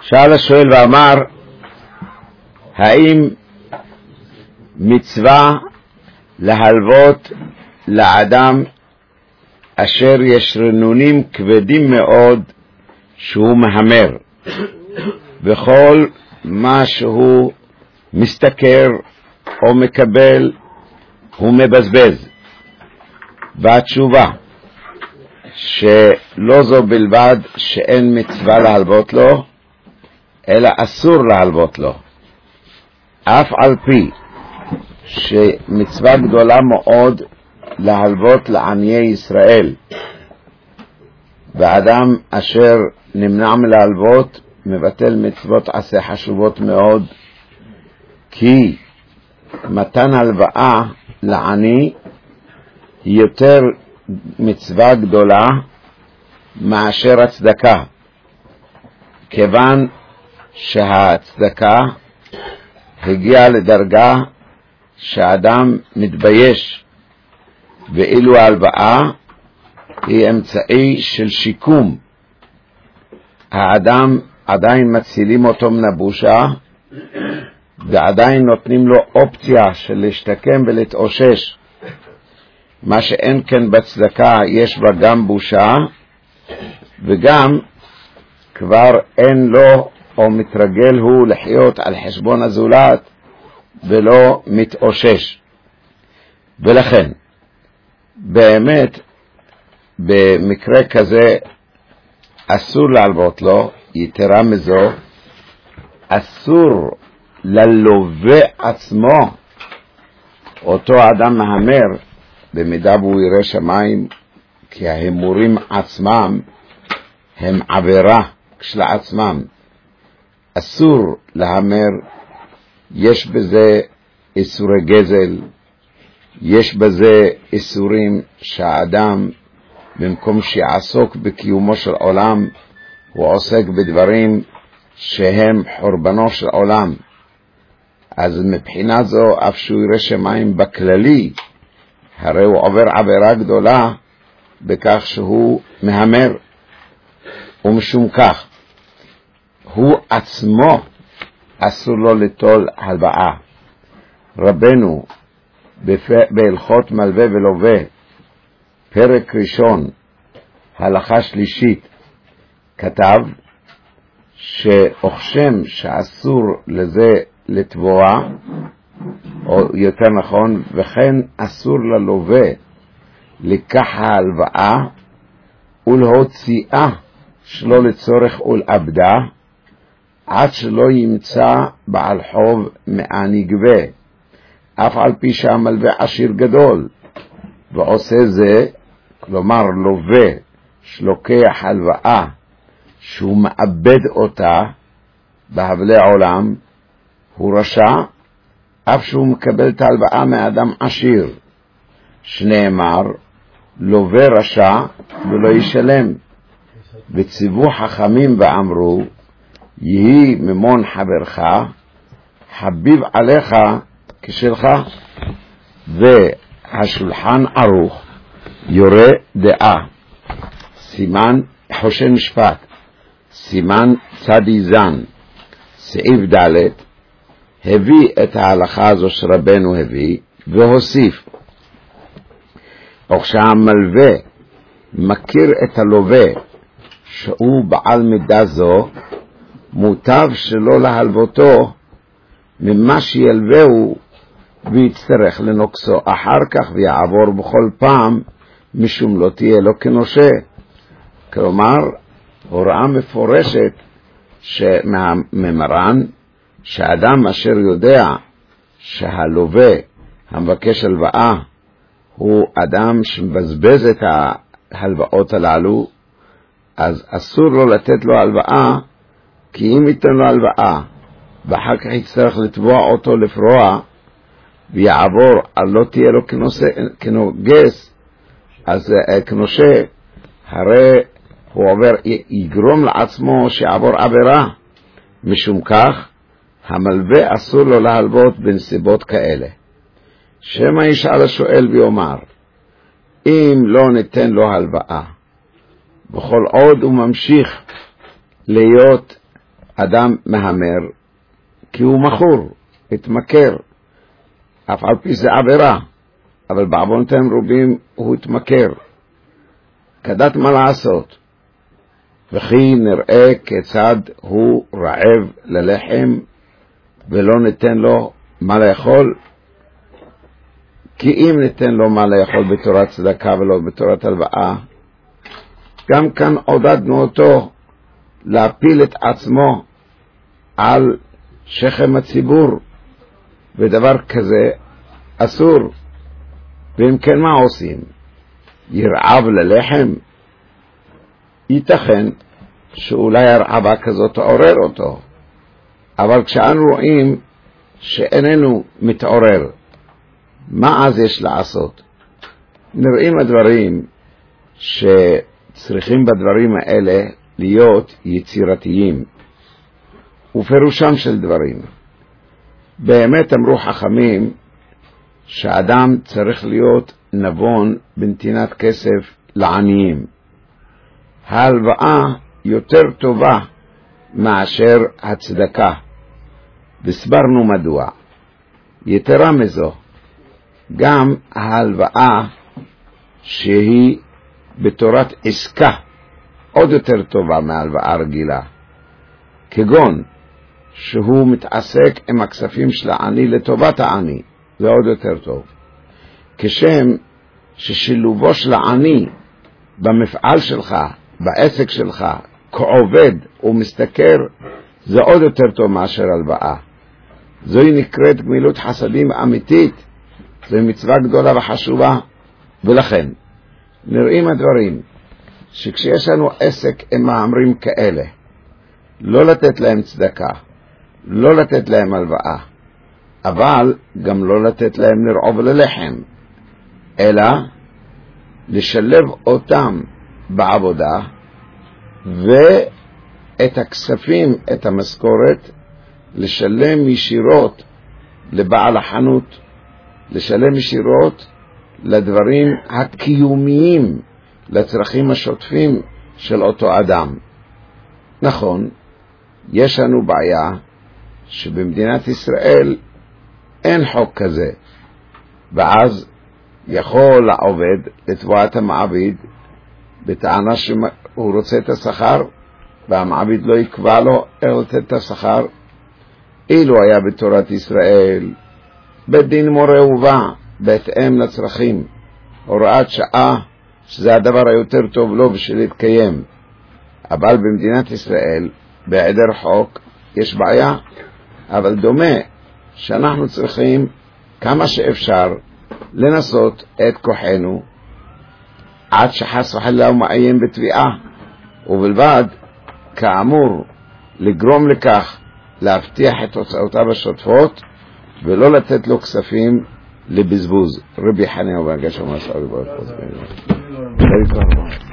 שאל השואל ואמר, האם מצווה להלוות לאדם אשר יש רנונים כבדים מאוד שהוא מהמר וכל מה שהוא מסתכר או מקבל הוא מבזבז? והתשובה שלא זו בלבד שאין מצווה להלוות לו, אלא אסור להלוות לו, אף על פי שמצווה גדולה מאוד להלוות לעניי ישראל, ואדם אשר נמנע מלהלוות מבטל מצוות עשה חשובות מאוד, כי מתן הלוואה לעני היא יותר מצווה גדולה מאשר הצדקה, כיוון שהצדקה הגיעה לדרגה שהאדם מתבייש, ואילו ההלוואה היא אמצעי של שיקום. האדם עדיין מצילים אותו מן הבושה, ועדיין נותנים לו אופציה של להשתקם ולהתאושש. מה שאין כן בצדקה יש בה גם בושה, וגם כבר אין לו או מתרגל הוא לחיות על חשבון הזולת ולא מתאושש. ולכן באמת במקרה כזה אסור להלוות לו. יתרה מזו, אסור ללווה עצמו, אותו אדם מהמר, במידה והוא ירא שמיים, כי ההימורים עצמם הם עבירה כשלעצמם. אסור להמר, יש בזה איסורי גזל, יש בזה איסורים שהאדם במקום שיעסוק בקיומו של עולם הוא עוסק בדברים שהם חורבנו של עולם. אז מבחינה זו אף שהוא ירא שמיים בכללי, הרי הוא עובר עבירה גדולה בכך שהוא מהמר, ומשום כך הוא עצמו אסור לו ליטול הלוואה. רבנו בהלכות מלווה ולווה פרק ראשון הלכה שלישית כתב שאוכשם שאסור לזה לתבוע, או יותר נכון, וכן אסור ללווה לקח ההלוואה ולהוציאה שלא לצורך ולאבדה, עד שלא ימצא בעל חוב מעני גבה, אף על פי שהמלווה עשיר גדול, ועושה זה, כלומר לווה שלוקח הלוואה שהוא מאבד אותה בהבלי עולם, הוא רשע, אף שהוא מקבל את ההלוואה מאדם עשיר. שנאמר, לווה רשע ולא ישלם. וציוו חכמים ואמרו, יהי ממון חברך חביב עליך כשלך. והשולחן ערוך יורה דעה, סימן חושן משפט, סימן צדי זן, סעיף ד', הביא את ההלכה הזו שרבנו הביא והוסיף, וכשהמלווה מכיר את הלווה שהוא בעל מידה זו, מוטב שלא להלוותו ממה שילווהו ויצטרך לנוקסו אחר כך ויעבור בכל פעם, משום לא תהיה לו כנושה. כלומר, הוראה מפורשת מהמרן, שאדם אשר יודע שהלווה המבקש הלוואה הוא אדם שמבזבז את ההלוואות הללו, אז אסור לו לתת לו הלוואה, כי אם ייתן לו הלוואה ואחר כך יצטרך לתבוע אותו לפרוע ויעבור, אז לא תהיה לו כנוגס, אז כנושה, הרי הוא עובר, יגרום לעצמו שיעבור עבירה. משום כך המלווה אסור לו להלוות בנסיבות כאלה. שמא ישאל השואל ויאמר, אם לא ניתן לו הלוואה, בכל עוד הוא ממשיך להיות אדם מהמר כי הוא מכור, התמכר, אף על פי זה עבירה, אבל בעוונותיהם רבים הוא התמכר. כדת מה לעשות? וכי נראה כיצד הוא רעב ללחם ולא ניתן לו מה לאכול? כי אם ניתן לו מה לאכול בתורת צדקה ולא בתורת הלוואה, גם כאן עודדנו אותו להפיל את עצמו על שכם הציבור, ודבר כזה אסור. ואם כן, מה עושים? ירעב ללחם? ייתכן שאולי הרעבה כזאת תעורר אותו, אבל כשאנו רואים שאיננו מתעורר, מה אז יש לעשות? נראים הדברים שצריכים בדברים האלה להיות יצירתיים, ופירושם של דברים. באמת אמרו חכמים שאדם צריך להיות נבון בנתינת כסף לעניים. ההלוואה יותר טובה מאשר הצדקה, והסברנו מדוע. יתרה מזו, גם ההלוואה שהיא בתורת עסקה עוד יותר טובה מההלוואה רגילה, כגון שהוא מתעסק עם הכספים של העני לטובת העני, זה עוד יותר טוב. כשם ששילובו של העני במפעל שלך, בעסק שלך, כעובד ומשתכר, זה עוד יותר טוב מאשר הלוואה. זוהי נקראת גמילות חסדים אמיתית, זוהי מצווה גדולה וחשובה. ולכן נראים הדברים שכשיש לנו עסק עם מאמרים כאלה, לא לתת להם צדקה, לא לתת להם הלוואה, אבל גם לא לתת להם לרעוב ללחם, אלא לשלב אותם בעבודה, ואת הכספים, את המשכורת, לשלם ישירות לבעל החנות, לשלם ישירות לדברים הקיומיים, לצרכים השוטפים של אותו אדם. נכון, יש לנו בעיה שבמדינת ישראל אין חוק כזה, ואז יכול העובד לתבוע את המעביד בטענה שהוא רוצה את השכר, והמעביד לא יקבע לו איך לתת את השכר. אילו היה בתורת ישראל בית דין מורה ובא בהתאם לצרכים, הוראת שעה, שזה הדבר היותר טוב לו בשביל להתקיים. אבל במדינת ישראל בהיעדר חוק יש בעיה. אבל דומה שאנחנו צריכים כמה שאפשר לנסות את כוחנו עד שחס וחלילה הוא מאיים בתביעה, ובלבד כאמור לגרום לכך להבטיח את תוצאותיו השוטפות ולא לתת לו כספים לבזבוז. רבי חנינא בן עקשיא אמר